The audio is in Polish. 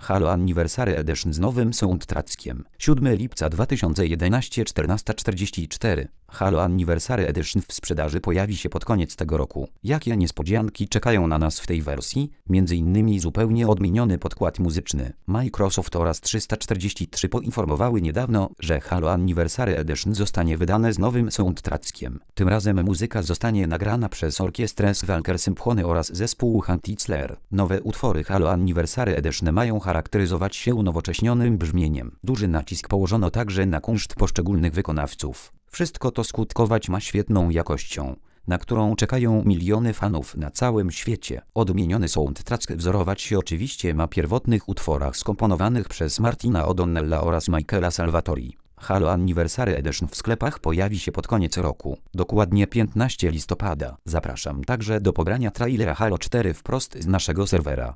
Halo Anniversary Edition z nowym soundtrackiem. 7 lipca 2011 14:44. Halo Anniversary Edition w sprzedaży pojawi się pod koniec tego roku. Jakie niespodzianki czekają na nas w tej wersji? Między innymi zupełnie odmieniony podkład muzyczny. Microsoft oraz 343 poinformowały niedawno, że Halo Anniversary Edition zostanie wydane z nowym soundtrackiem. Tym razem muzyka zostanie nagrana przez orkiestrę Svalker Symphony oraz zespół Huntitzler. Nowe utwory Halo Anniversary Edition mają charakteryzować się unowocześnionym brzmieniem. Duży nacisk położono także na kunszt poszczególnych wykonawców. Wszystko to skutkować ma świetną jakością, na którą czekają miliony fanów na całym świecie. Odmieniony soundtrack wzorować się oczywiście ma pierwotnych utworach skomponowanych przez Martina O'Donnella oraz Michaela Salvatori. Halo Anniversary Edition w sklepach pojawi się pod koniec roku, dokładnie 15 listopada. Zapraszam także do pobrania trailera Halo 4 wprost z naszego serwera.